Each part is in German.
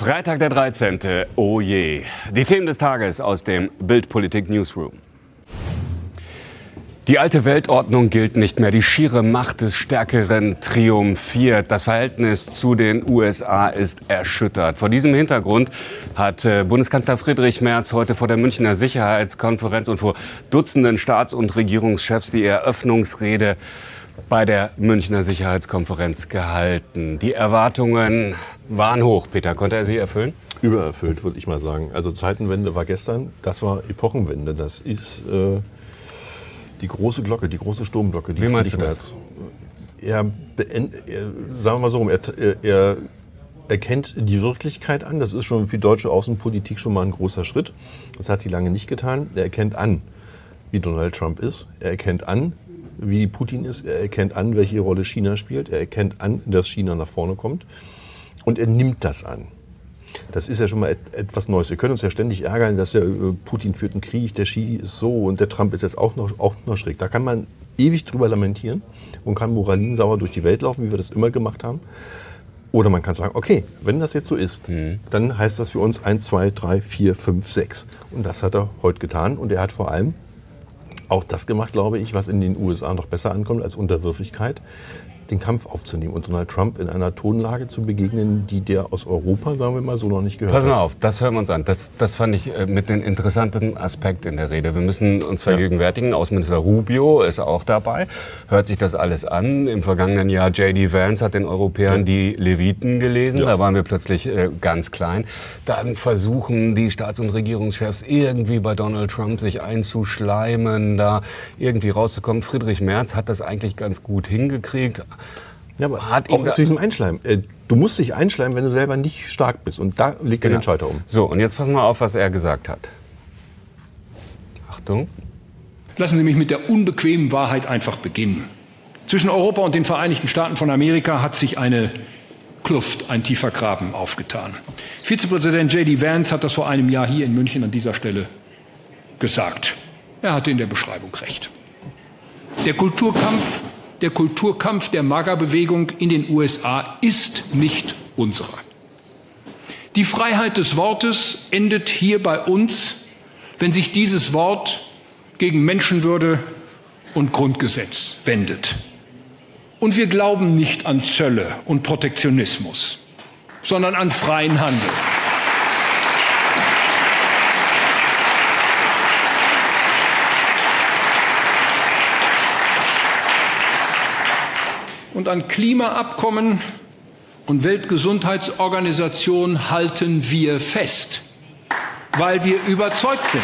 Freitag der 13. Oh je. Die Themen des Tages aus dem Bild-Politik Newsroom. Die alte Weltordnung gilt nicht mehr. Die schiere Macht des Stärkeren triumphiert. Das Verhältnis zu den USA ist erschüttert. Vor diesem Hintergrund hat Bundeskanzler Friedrich Merz heute vor der Münchner Sicherheitskonferenz und vor Dutzenden Staats- und Regierungschefs die Eröffnungsrede bei der Münchner Sicherheitskonferenz gehalten. Die Erwartungen waren hoch. Peter, konnte er sie erfüllen? Übererfüllt, würde ich mal sagen. Also Zeitenwende war gestern, das war Epochenwende. Das ist die große Glocke, die große Sturmglocke. Die Wie meinst du das? Sagen wir mal so rum, er erkennt die Wirklichkeit an. Das ist schon für die deutsche Außenpolitik schon mal ein großer Schritt. Das hat sie lange nicht getan. Er erkennt an, wie Donald Trump ist. Er erkennt an, wie Putin ist. Er erkennt an, welche Rolle China spielt. Er erkennt an, dass China nach vorne kommt. Und er nimmt das an. Das ist ja schon mal etwas Neues. Wir können uns ja ständig ärgern, dass der Putin führt einen Krieg, der Xi ist so und der Trump ist jetzt auch noch schräg. Da kann man ewig drüber lamentieren und kann moralinsauer durch die Welt laufen, wie wir das immer gemacht haben. Oder man kann sagen, okay, wenn das jetzt so ist, dann heißt das für uns 1, 2, 3, 4, 5, 6. Und das hat er heute getan. Und er hat vor allem auch das gemacht, glaube ich, was in den USA noch besser ankommt als Unterwürfigkeit, den Kampf aufzunehmen und Donald Trump in einer Tonlage zu begegnen, die der aus Europa, sagen wir mal, so noch nicht gehört hat. Pass mal auf, das hören wir uns an. Das fand ich mit den interessanten Aspekt in der Rede. Wir müssen uns vergegenwärtigen, Außenminister Rubio ist auch dabei, hört sich das alles an. Im vergangenen Jahr J.D. Vance hat den Europäern die Leviten gelesen, da waren wir plötzlich ganz klein. Dann versuchen die Staats- und Regierungschefs irgendwie bei Donald Trump sich einzuschleimen, da irgendwie rauszukommen. Friedrich Merz hat das eigentlich ganz gut hingekriegt. Ja, aber auch zu diesem Einschleimen. Du musst dich einschleimen, wenn du selber nicht stark bist. Und da legt er den Schalter um. So, und jetzt passen wir auf, was er gesagt hat. Achtung. Lassen Sie mich mit der unbequemen Wahrheit einfach beginnen. Zwischen Europa und den Vereinigten Staaten von Amerika hat sich eine Kluft, ein tiefer Graben aufgetan. Vizepräsident J.D. Vance hat das vor einem Jahr hier in München an dieser Stelle gesagt. Er hatte in der Beschreibung recht. Der Kulturkampf der MAGA-Bewegung in den USA ist nicht unserer. Die Freiheit des Wortes endet hier bei uns, wenn sich dieses Wort gegen Menschenwürde und Grundgesetz wendet. Und wir glauben nicht an Zölle und Protektionismus, sondern an freien Handel. Und an Klimaabkommen und Weltgesundheitsorganisation halten wir fest, weil wir überzeugt sind.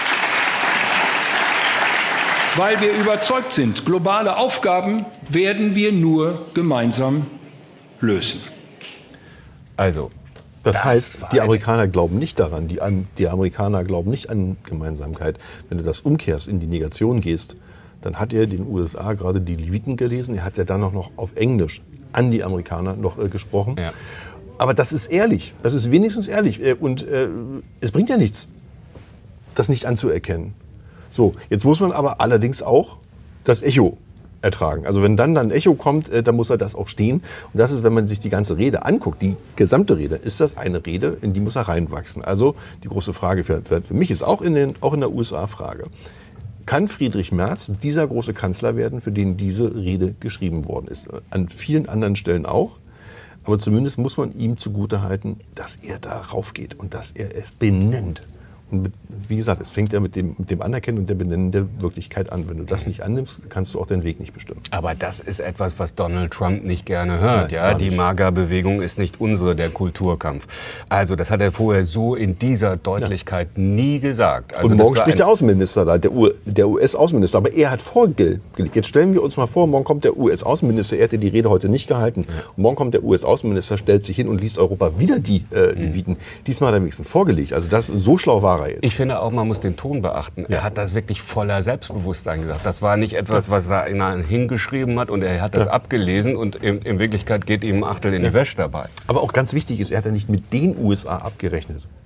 Weil wir überzeugt sind, globale Aufgaben werden wir nur gemeinsam lösen. Also, das heißt, die Amerikaner glauben nicht daran, die Amerikaner glauben nicht an Gemeinsamkeit. Wenn du das umkehrst, in die Negation gehst, dann hat er den USA gerade die Leviten gelesen. Er hat ja dann noch auf Englisch an die Amerikaner noch gesprochen. Ja. Aber das ist ehrlich. Das ist wenigstens ehrlich. Und es bringt ja nichts, das nicht anzuerkennen. So, jetzt muss man aber allerdings auch das Echo ertragen. Also wenn dann ein Echo kommt, dann muss er das auch stehen. Und das ist, wenn man sich die ganze Rede anguckt, die gesamte Rede, ist das eine Rede, in die muss er reinwachsen. Also die große Frage für mich ist auch in der USA Frage. Kann Friedrich Merz dieser große Kanzler werden, für den diese Rede geschrieben worden ist? An vielen anderen Stellen auch. Aber zumindest muss man ihm zugutehalten, dass er da raufgeht und dass er es benennt. Und wie gesagt, es fängt ja mit dem Anerkennen und der Benennen der Wirklichkeit an. Wenn du das nicht annimmst, kannst du auch deinen Weg nicht bestimmen. Aber das ist etwas, was Donald Trump nicht gerne hört. Nein, die MAGA-Bewegung ist nicht unsere, der Kulturkampf. Also das hat er vorher so in dieser Deutlichkeit nie gesagt. Also und morgen spricht der Außenminister da, der US-Außenminister. Aber er hat vorgelegt. Jetzt stellen wir uns mal vor, morgen kommt der US-Außenminister, er hätte die Rede heute nicht gehalten. Und morgen kommt der US-Außenminister, stellt sich hin und liest Europa wieder die Leviten. Diesmal hat er wenigstens vorgelegt. Also das, so schlau war er jetzt. Ich finde auch, man muss den Ton beachten. Er hat das wirklich voller Selbstbewusstsein gesagt. Das war nicht etwas, was er hingeschrieben hat und er hat das abgelesen und in Wirklichkeit geht ihm ein Achtel in die Wäsche dabei. Aber auch ganz wichtig ist, er hat ja nicht mit den USA abgerechnet.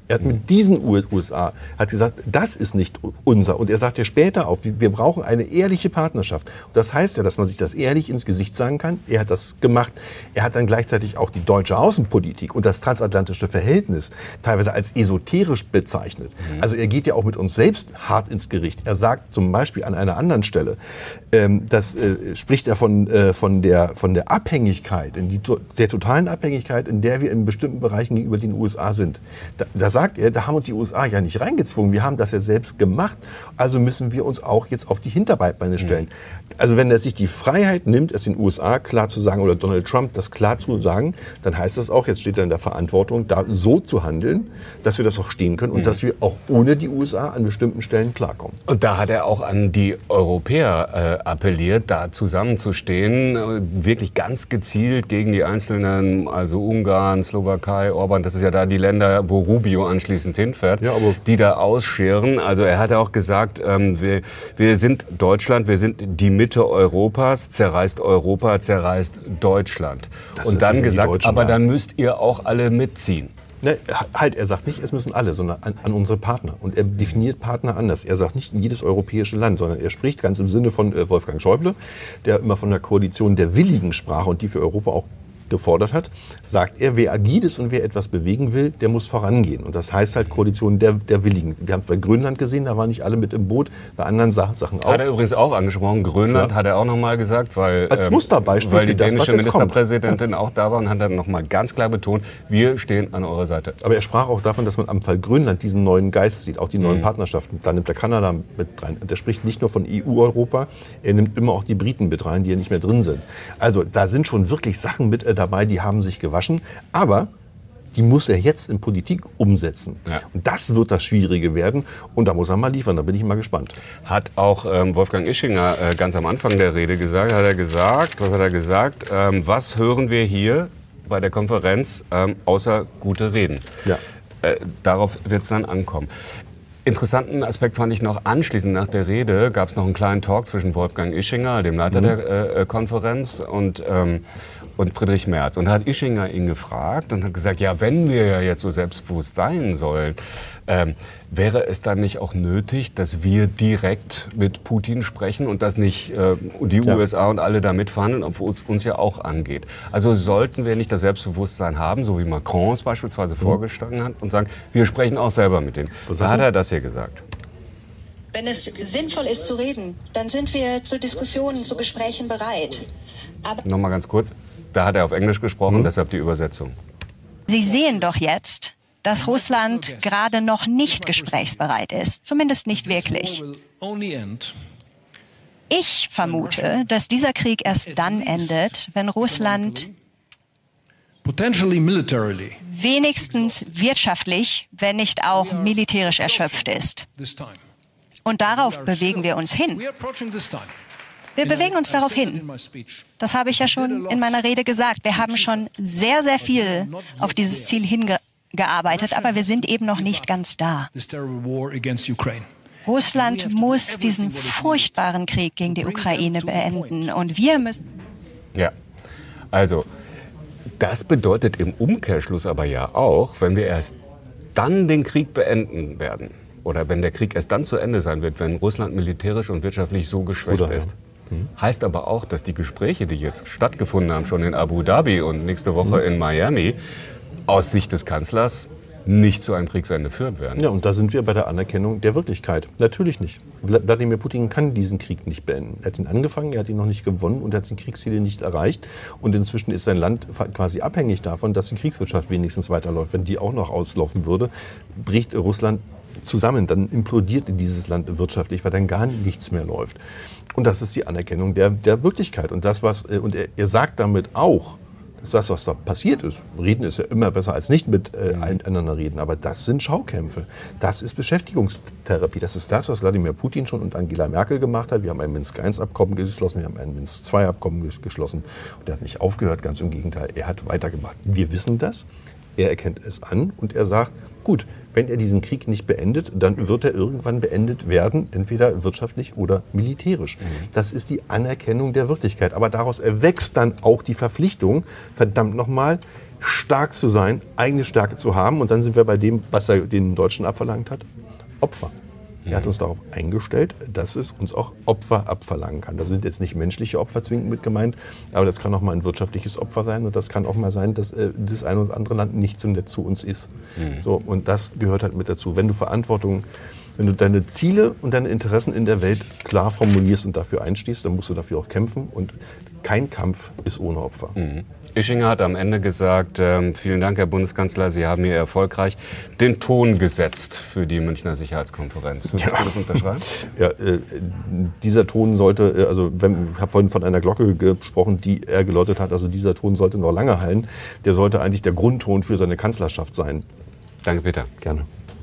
Er hat mit diesen USA hat gesagt, das ist nicht unser. Und er sagt ja später auch, wir brauchen eine ehrliche Partnerschaft. Und das heißt ja, dass man sich das ehrlich ins Gesicht sagen kann. Er hat das gemacht. Er hat dann gleichzeitig auch die deutsche Außenpolitik und das transatlantische Verhältnis teilweise als esoterisch bezeichnet. Also er geht ja auch mit uns selbst hart ins Gericht. Er sagt zum Beispiel an einer anderen Stelle, spricht er von der Abhängigkeit, der totalen Abhängigkeit, in der wir in bestimmten Bereichen gegenüber den USA sind. Da sagt er, da haben uns die USA ja nicht reingezwungen, wir haben das ja selbst gemacht, also müssen wir uns auch jetzt auf die Hinterbeine stellen. Also wenn er sich die Freiheit nimmt, es den USA klar zu sagen, oder Donald Trump das klar zu sagen, dann heißt das auch, jetzt steht er in der Verantwortung, da so zu handeln, dass wir das auch stehen können und dass wir auch ohne die USA an bestimmten Stellen klarkommen. Und da hat er auch an die Europäer appelliert, da zusammenzustehen, wirklich ganz gezielt gegen die einzelnen, also Ungarn, Slowakei, Orban, das ist ja da die Länder, wo Rubio anschließend hinfährt, ja, die da ausscheren. Also er hat auch gesagt, wir sind Deutschland, wir sind die Mitte Europas, zerreißt Europa, zerreißt Deutschland. Und dann gesagt, aber dann müsst ihr auch alle mitziehen. Ne, halt, er sagt nicht, es müssen alle, sondern an unsere Partner. Und er definiert Partner anders. Er sagt nicht jedes europäische Land, sondern er spricht ganz im Sinne von Wolfgang Schäuble, der immer von der Koalition der Willigen sprach und die für Europa auch gefordert hat, sagt er, wer agil ist und wer etwas bewegen will, der muss vorangehen. Und das heißt halt Koalition der Willigen. Wir haben es bei Grönland gesehen, da waren nicht alle mit im Boot, bei anderen Sachen auch. Hat er übrigens auch angesprochen, Grönland hat er auch nochmal gesagt, weil, als Musterbeispiel weil die dänische Ministerpräsidentin auch da war und hat dann nochmal ganz klar betont, wir stehen an eurer Seite. Aber er sprach auch davon, dass man am Fall Grönland diesen neuen Geist sieht, auch die neuen Partnerschaften. Da nimmt er Kanada mit rein. Und er spricht nicht nur von EU-Europa, er nimmt immer auch die Briten mit rein, die ja nicht mehr drin sind. Also da sind schon wirklich Sachen mit dabei, die haben sich gewaschen, aber die muss er jetzt in Politik umsetzen. Ja. Und das wird das Schwierige werden und da muss er mal liefern, da bin ich mal gespannt. Hat auch Wolfgang Ischinger ganz am Anfang der Rede gesagt, was hat er gesagt? Was hören wir hier bei der Konferenz außer gute Reden? Ja. Darauf wird es dann ankommen. Interessanten Aspekt fand ich noch, anschließend nach der Rede gab es noch einen kleinen Talk zwischen Wolfgang Ischinger, dem Leiter der Konferenz, und Friedrich Merz. Und da hat Ischinger ihn gefragt und hat gesagt, ja, wenn wir ja jetzt so selbstbewusst sein sollen, wäre es dann nicht auch nötig, dass wir direkt mit Putin sprechen und dass nicht die USA und alle da mitverhandeln, obwohl es uns ja auch angeht. Also sollten wir nicht das Selbstbewusstsein haben, so wie Macron es beispielsweise vorgeschlagen hat, und sagen, wir sprechen auch selber mit denen. Da hat er das hier gesagt. Wenn es sinnvoll ist zu reden, dann sind wir zu Diskussionen, zu Gesprächen bereit. Aber nochmal ganz kurz. Da hat er auf Englisch gesprochen, deshalb die Übersetzung. Sie sehen doch jetzt, dass Russland gerade noch nicht gesprächsbereit ist. Zumindest nicht wirklich. Ich vermute, dass dieser Krieg erst dann endet, wenn Russland wenigstens wirtschaftlich, wenn nicht auch militärisch erschöpft ist. Und darauf bewegen wir uns hin. Wir bewegen uns darauf hin. Das habe ich ja schon in meiner Rede gesagt. Wir haben schon sehr, sehr viel auf dieses Ziel hingearbeitet, aber wir sind eben noch nicht ganz da. Russland muss diesen furchtbaren Krieg gegen die Ukraine beenden und wir müssen... Ja, also das bedeutet im Umkehrschluss aber ja auch, wenn wir erst dann den Krieg beenden werden oder wenn der Krieg erst dann zu Ende sein wird, wenn Russland militärisch und wirtschaftlich so geschwächt ist. Heißt aber auch, dass die Gespräche, die jetzt stattgefunden haben, schon in Abu Dhabi und nächste Woche in Miami, aus Sicht des Kanzlers nicht zu einem Kriegsende führen werden. Ja, und da sind wir bei der Anerkennung der Wirklichkeit. Natürlich nicht. Wladimir Putin kann diesen Krieg nicht beenden. Er hat ihn angefangen, er hat ihn noch nicht gewonnen und er hat die Kriegsziele nicht erreicht. Und inzwischen ist sein Land quasi abhängig davon, dass die Kriegswirtschaft wenigstens weiterläuft. Wenn die auch noch auslaufen würde, bricht Russland zusammen, dann implodiert dieses Land wirtschaftlich, weil dann gar nichts mehr läuft. Und das ist die Anerkennung der Wirklichkeit. Und er sagt damit auch, dass das, was da passiert ist, reden ist ja immer besser als nicht miteinander reden, aber das sind Schaukämpfe. Das ist Beschäftigungstherapie. Das ist das, was Wladimir Putin schon und Angela Merkel gemacht hat. Wir haben ein Minsk-I-Abkommen geschlossen, wir haben ein Minsk-II-Abkommen geschlossen. Und er hat nicht aufgehört, ganz im Gegenteil, er hat weitergemacht. Wir wissen das. Er erkennt es an und er sagt, gut, wenn er diesen Krieg nicht beendet, dann wird er irgendwann beendet werden, entweder wirtschaftlich oder militärisch. Das ist die Anerkennung der Wirklichkeit. Aber daraus erwächst dann auch die Verpflichtung, verdammt nochmal, stark zu sein, eigene Stärke zu haben. Und dann sind wir bei dem, was er den Deutschen abverlangt hat, Opfer. Er hat uns darauf eingestellt, dass es uns auch Opfer abverlangen kann. Da sind jetzt nicht menschliche Opfer zwingend mit gemeint, aber das kann auch mal ein wirtschaftliches Opfer sein und das kann auch mal sein, dass das eine oder andere Land nicht so nett zu uns ist. So, und das gehört halt mit dazu. Wenn du deine Ziele und deine Interessen in der Welt klar formulierst und dafür einstehst, dann musst du dafür auch kämpfen und kein Kampf ist ohne Opfer. Ischinger hat am Ende gesagt, vielen Dank, Herr Bundeskanzler, Sie haben hier erfolgreich den Ton gesetzt für die Münchner Sicherheitskonferenz. Würdest du das unterschreiben? Ja, dieser Ton sollte, ich habe vorhin von einer Glocke gesprochen, die er geläutet hat, also dieser Ton sollte noch lange hallen. Der sollte eigentlich der Grundton für seine Kanzlerschaft sein. Danke, Peter. Gerne.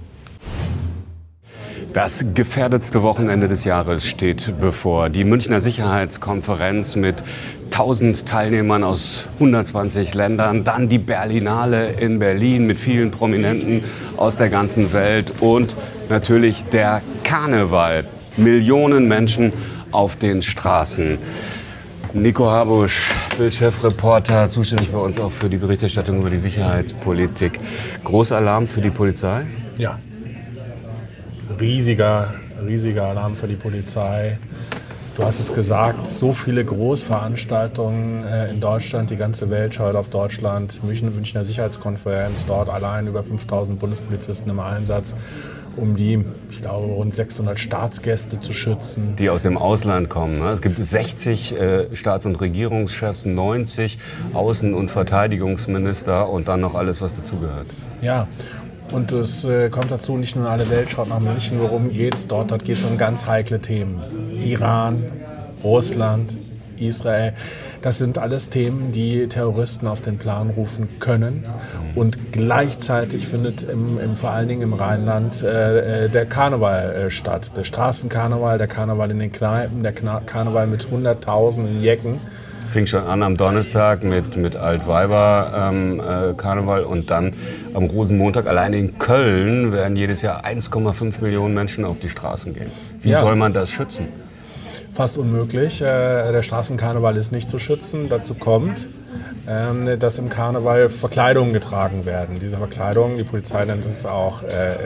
Das gefährdetste Wochenende des Jahres steht bevor. Die Münchner Sicherheitskonferenz mit 1000 Teilnehmern aus 120 Ländern, dann die Berlinale in Berlin mit vielen Prominenten aus der ganzen Welt und natürlich der Karneval. Millionen Menschen auf den Straßen. Nico Habusch, Bild-Chefreporter, zuständig bei uns auch für die Berichterstattung über die Sicherheitspolitik. Großer Alarm für die Polizei? Ja. Riesiger Alarm für die Polizei. Du hast es gesagt, so viele Großveranstaltungen in Deutschland, die ganze Welt schaut auf Deutschland, Münchner Sicherheitskonferenz, dort allein über 5000 Bundespolizisten im Einsatz, um die, ich glaube, rund 600 Staatsgäste zu schützen. Die aus dem Ausland kommen. Ne? Es gibt 60 Staats- und Regierungschefs, 90 Außen- und Verteidigungsminister und dann noch alles, was dazugehört. Ja. Und es kommt dazu, nicht nur alle Welt schaut nach München, worum geht es dort? Dort geht es um ganz heikle Themen. Iran, Russland, Israel. Das sind alles Themen, die Terroristen auf den Plan rufen können. Und gleichzeitig findet vor allen Dingen im Rheinland der Karneval statt. Der Straßenkarneval, der Karneval in den Kneipen, der Karneval mit hunderttausenden Jecken. Fing schon an am Donnerstag mit Altweiber-Karneval und dann am Rosenmontag. Allein in Köln werden jedes Jahr 1,5 Millionen Menschen auf die Straßen gehen. Wie soll man das schützen? Fast unmöglich. Der Straßenkarneval ist nicht zu schützen. Dazu kommt, dass im Karneval Verkleidungen getragen werden. Diese Verkleidungen, die Polizei nennt es auch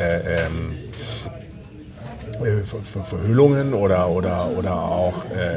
Verhüllungen oder auch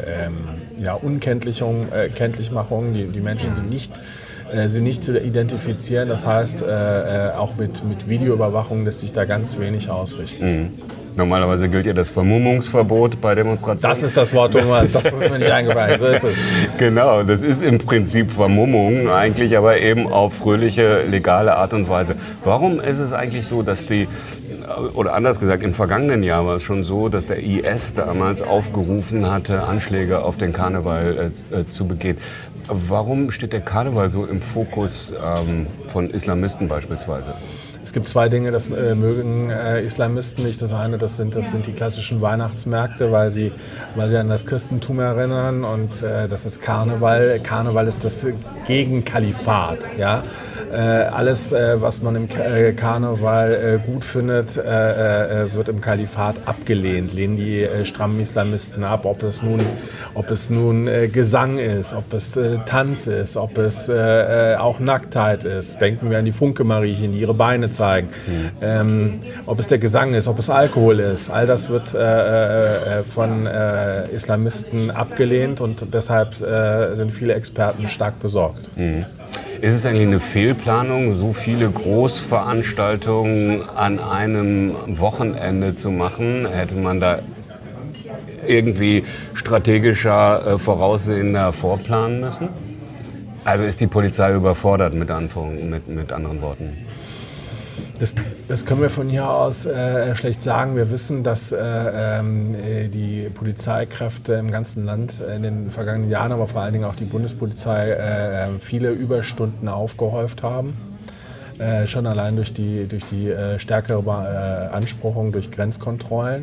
Unkenntlichmachung. Die Menschen sind nicht zu identifizieren. Das heißt, auch mit Videoüberwachung lässt sich da ganz wenig ausrichten. Normalerweise gilt ja das Vermummungsverbot bei Demonstrationen. Das ist das Wort, Thomas. Das ist mir nicht eingefallen. So ist es. Genau, das ist im Prinzip Vermummung, eigentlich aber eben auf fröhliche, legale Art und Weise. Warum ist es eigentlich so, dass oder anders gesagt, im vergangenen Jahr war es schon so, dass der IS damals aufgerufen hatte, Anschläge auf den Karneval zu begehen. Warum steht der Karneval so im Fokus von Islamisten beispielsweise? Es gibt zwei Dinge, das mögen Islamisten nicht. Das eine, das sind die klassischen Weihnachtsmärkte, weil sie an das Christentum erinnern. Und das ist Karneval. Karneval ist das Gegenkalifat. Ja? Alles, was man im Karneval gut findet, wird im Kalifat abgelehnt. Lehnen die strammen Islamisten ab, ob es nun Gesang ist, ob es Tanz ist, ob es auch Nacktheit ist. Denken wir an die Funke-Mariechen, die ihre Beine zeigen. Ob es der Gesang ist, ob es Alkohol ist. All das wird von Islamisten abgelehnt und deshalb sind viele Experten stark besorgt. Ist es eigentlich eine Fehlplanung, so viele Großveranstaltungen an einem Wochenende zu machen? Hätte man da irgendwie strategischer, voraussehender vorplanen müssen? Also ist die Polizei überfordert mit anderen Worten? Das können wir von hier aus schlecht sagen. Wir wissen, dass die Polizeikräfte im ganzen Land in den vergangenen Jahren, aber vor allen Dingen auch die Bundespolizei, viele Überstunden aufgehäuft haben. Schon allein durch die stärkere Beanspruchung durch Grenzkontrollen.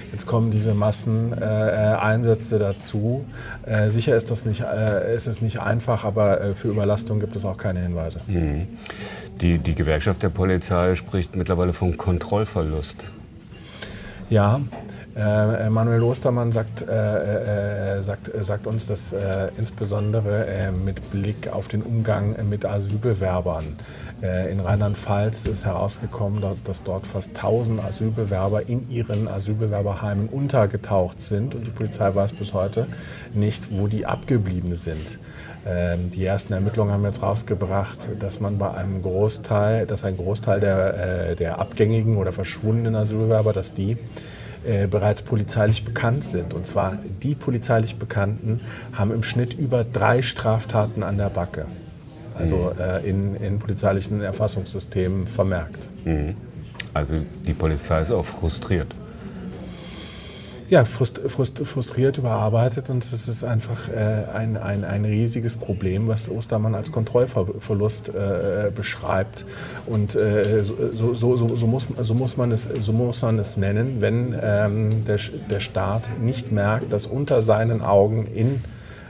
Jetzt kommen diese Masseneinsätze dazu. Sicher ist es nicht einfach, aber für Überlastung gibt es auch keine Hinweise. Die Gewerkschaft der Polizei spricht mittlerweile vom Kontrollverlust. Ja, Manuel Ostermann sagt uns, dass insbesondere mit Blick auf den Umgang mit Asylbewerbern in Rheinland-Pfalz ist herausgekommen, dass dort fast 1000 Asylbewerber in ihren Asylbewerberheimen untergetaucht sind und die Polizei weiß bis heute nicht, wo die abgeblieben sind. Die ersten Ermittlungen haben jetzt rausgebracht, dass man bei ein Großteil der abgängigen oder verschwundenen Asylbewerber, dass die bereits polizeilich bekannt sind. Und zwar die polizeilich Bekannten haben im Schnitt über 3 Straftaten an der Backe. Also in polizeilichen Erfassungssystemen vermerkt. Also die Polizei ist auch frustriert. Ja, frustriert, überarbeitet, und es ist einfach ein riesiges Problem, was Ostermann als Kontrollverlust beschreibt. Und so muss man es nennen, wenn der Staat nicht merkt, dass unter seinen Augen in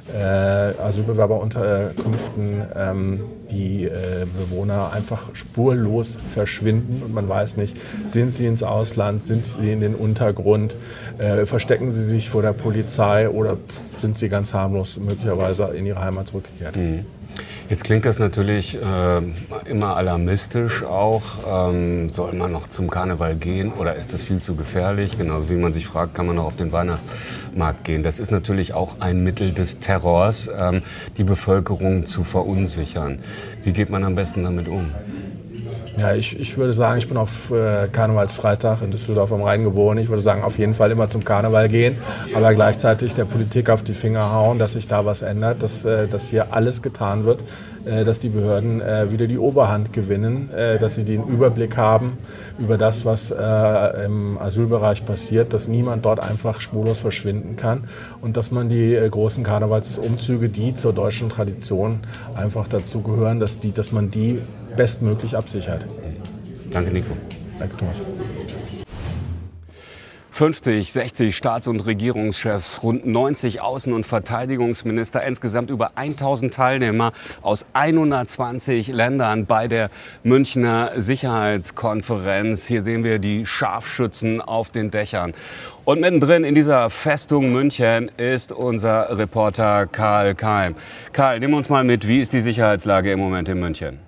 Asylbewerberunterkünften die Bewohner einfach spurlos verschwinden und man weiß nicht, sind sie ins Ausland, sind sie in den Untergrund, verstecken sie sich vor der Polizei oder sind sie ganz harmlos möglicherweise in ihre Heimat zurückgekehrt. Jetzt klingt das natürlich immer alarmistisch auch. Soll man noch zum Karneval gehen oder ist das viel zu gefährlich? Genauso wie man sich fragt, kann man noch auf den Weihnachtsmarkt gehen? Das ist natürlich auch ein Mittel des Terrors, die Bevölkerung zu verunsichern. Wie geht man am besten damit um? Ja, ich würde sagen, ich bin auf Karnevalsfreitag in Düsseldorf am Rhein geboren. Ich würde sagen, auf jeden Fall immer zum Karneval gehen, aber gleichzeitig der Politik auf die Finger hauen, dass sich da was ändert, dass hier alles getan wird, dass die Behörden wieder die Oberhand gewinnen, dass sie den Überblick haben über das, was im Asylbereich passiert, dass niemand dort einfach spurlos verschwinden kann und dass man die großen Karnevalsumzüge, die zur deutschen Tradition einfach dazu gehören, dass man die bestmöglich absichert. Danke, Nico. Danke, Thomas. 50, 60 Staats- und Regierungschefs, rund 90 Außen- und Verteidigungsminister, insgesamt über 1000 Teilnehmer aus 120 Ländern bei der Münchner Sicherheitskonferenz. Hier sehen wir die Scharfschützen auf den Dächern. Und mittendrin in dieser Festung München ist unser Reporter Karl Keim. Karl, nimm uns mal mit, wie ist die Sicherheitslage im Moment in München?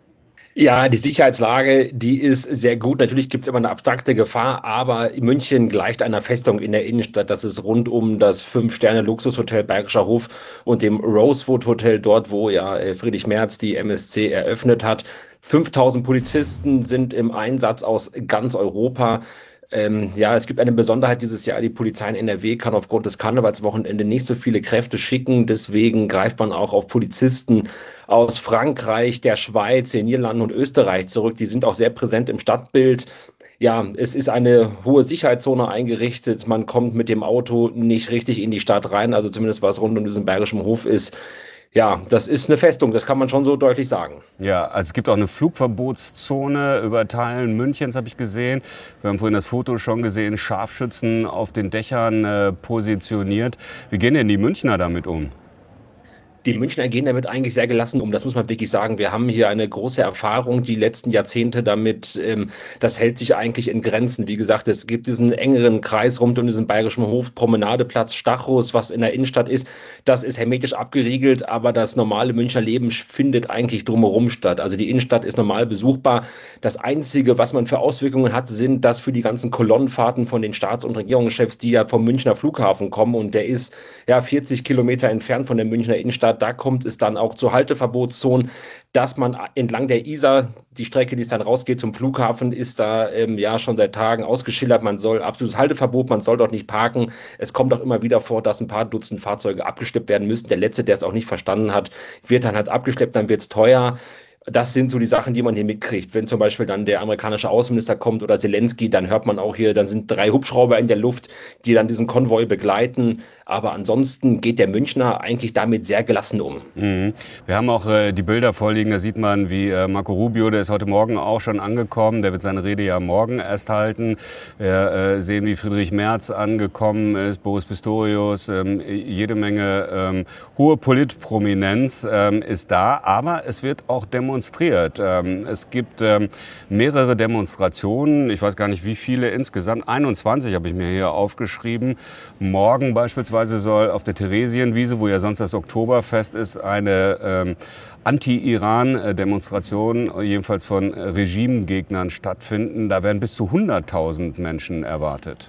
Ja, die Sicherheitslage, die ist sehr gut. Natürlich gibt es immer eine abstrakte Gefahr, aber München gleicht einer Festung in der Innenstadt. Das ist rund um das 5-Sterne-Luxushotel Bergischer Hof und dem Rosewood Hotel, dort wo ja Friedrich Merz die MSC eröffnet hat. 5000 Polizisten sind im Einsatz aus ganz Europa. Ja, es gibt eine Besonderheit dieses Jahr. Die Polizei in NRW kann aufgrund des Karnevalswochenende nicht so viele Kräfte schicken. Deswegen greift man auch auf Polizisten aus Frankreich, der Schweiz, den Niederlanden und Österreich zurück. Die sind auch sehr präsent im Stadtbild. Ja, es ist eine hohe Sicherheitszone eingerichtet. Man kommt mit dem Auto nicht richtig in die Stadt rein. Also zumindest was rund um diesen Bergischen Hof ist. Ja, das ist eine Festung, das kann man schon so deutlich sagen. Ja, also es gibt auch eine Flugverbotszone über Teilen Münchens, habe ich gesehen. Wir haben vorhin das Foto schon gesehen, Scharfschützen auf den Dächern positioniert. Wie gehen denn die Münchner damit um? Die Münchner gehen damit eigentlich sehr gelassen um, das muss man wirklich sagen. Wir haben hier eine große Erfahrung, die letzten Jahrzehnte damit, das hält sich eigentlich in Grenzen. Wie gesagt, es gibt diesen engeren Kreis rund um diesen Bayerischen Hof, Promenadeplatz, Stachus, was in der Innenstadt ist. Das ist hermetisch abgeriegelt, aber das normale Münchner Leben findet eigentlich drumherum statt. Also die Innenstadt ist normal besuchbar. Das Einzige, was man für Auswirkungen hat, sind das für die ganzen Kolonnenfahrten von den Staats- und Regierungschefs, die ja vom Münchner Flughafen kommen. Und der ist ja 40 Kilometer entfernt von der Münchner Innenstadt. Da kommt es dann auch zu Halteverbotszonen, dass man entlang der Isar, die Strecke, die es dann rausgeht zum Flughafen, ist da ja schon seit Tagen ausgeschildert. Man soll absolutes Halteverbot, man soll dort nicht parken. Es kommt auch immer wieder vor, dass ein paar Dutzend Fahrzeuge abgeschleppt werden müssen. Der Letzte, der es auch nicht verstanden hat, wird dann halt abgeschleppt, dann wird es teuer. Das sind so die Sachen, die man hier mitkriegt. Wenn zum Beispiel dann der amerikanische Außenminister kommt oder Zelensky, dann hört man auch hier, dann sind 3 Hubschrauber in der Luft, die dann diesen Konvoi begleiten. Aber ansonsten geht der Münchner eigentlich damit sehr gelassen um. Mhm. Wir haben auch die Bilder vorliegen, da sieht man, wie Marco Rubio, der ist heute Morgen auch schon angekommen, der wird seine Rede ja morgen erst halten. Wir sehen, wie Friedrich Merz angekommen ist, Boris Pistorius, jede Menge hohe Politprominenz ist da, aber es wird auch demonstriert. Es gibt mehrere Demonstrationen, ich weiß gar nicht wie viele insgesamt, 21 habe ich mir hier aufgeschrieben. Morgen beispielsweise soll auf der Theresienwiese, wo ja sonst das Oktoberfest ist, eine Anti-Iran-Demonstration, jedenfalls von Regimegegnern stattfinden. Da werden bis zu 100.000 Menschen erwartet.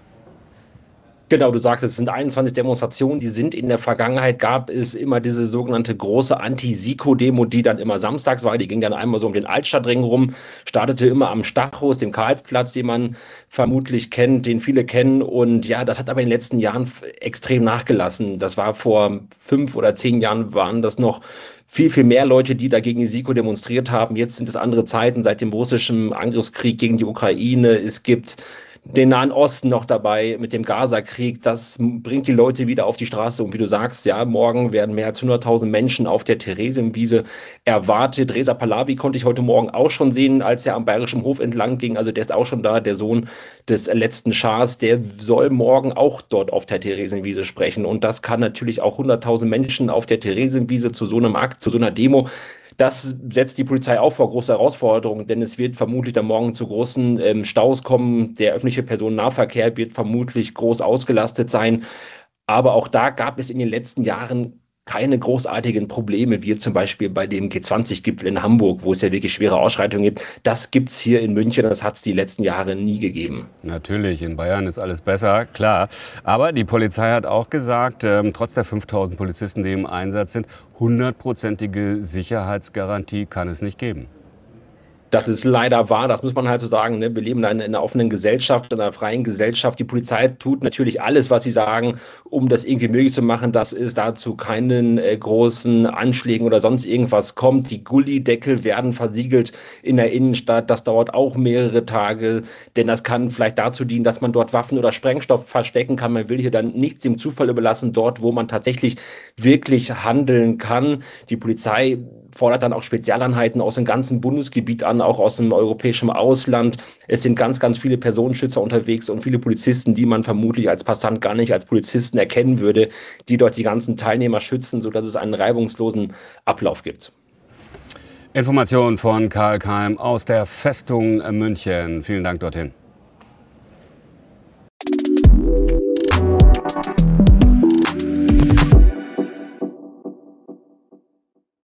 Genau, du sagst, es sind 21 Demonstrationen, die sind in der Vergangenheit, gab es immer diese sogenannte große Anti-Siko-Demo, die dann immer samstags war, die ging dann einmal so um den Altstadtring rum, startete immer am Stachus, dem Karlsplatz, den man vermutlich kennt, den viele kennen, und ja, das hat aber in den letzten Jahren extrem nachgelassen. Das war vor 5 oder 10 Jahren, waren das noch viel, viel mehr Leute, die dagegen die SIKO demonstriert haben. Jetzt sind es andere Zeiten seit dem russischen Angriffskrieg gegen die Ukraine. Es gibt den Nahen Osten noch dabei mit dem Gaza-Krieg. Das bringt die Leute wieder auf die Straße. Und wie du sagst, ja, morgen werden mehr als 100.000 Menschen auf der Theresienwiese erwartet. Reza Pahlavi konnte ich heute Morgen auch schon sehen, als er am Bayerischen Hof entlang ging. Also der ist auch schon da, der Sohn des letzten Schahs. Der soll morgen auch dort auf der Theresienwiese sprechen. Und das kann natürlich auch 100.000 Menschen auf der Theresienwiese zu so einem Akt, zu so einer Demo. Das setzt die Polizei auch vor große Herausforderungen, denn es wird vermutlich dann morgen zu großen Staus kommen. Der öffentliche Personennahverkehr wird vermutlich groß ausgelastet sein. Aber auch da gab es in den letzten Jahren keine großartigen Probleme, wie zum Beispiel bei dem G20-Gipfel in Hamburg, wo es ja wirklich schwere Ausschreitungen gibt. Das gibt es hier in München, das hat es die letzten Jahre nie gegeben. Natürlich, in Bayern ist alles besser, klar. Aber die Polizei hat auch gesagt, trotz der 5.000 Polizisten, die im Einsatz sind, 100%ige Sicherheitsgarantie kann es nicht geben. Das ist leider wahr, das muss man halt so sagen. Ne? Wir leben in einer offenen Gesellschaft, in einer freien Gesellschaft. Die Polizei tut natürlich alles, was sie sagen, um das irgendwie möglich zu machen, dass es dazu keinen großen Anschlägen oder sonst irgendwas kommt. Die Gullideckel werden versiegelt in der Innenstadt. Das dauert auch mehrere Tage, denn das kann vielleicht dazu dienen, dass man dort Waffen oder Sprengstoff verstecken kann. Man will hier dann nichts dem Zufall überlassen, dort, wo man tatsächlich wirklich handeln kann. Die Polizei fordert dann auch Spezialeinheiten aus dem ganzen Bundesgebiet an, auch aus dem europäischen Ausland. Es sind ganz, ganz viele Personenschützer unterwegs und viele Polizisten, die man vermutlich als Passant gar nicht als Polizisten erkennen würde, die dort die ganzen Teilnehmer schützen, sodass es einen reibungslosen Ablauf gibt. Informationen von Karl Keim aus der Festung München. Vielen Dank dorthin.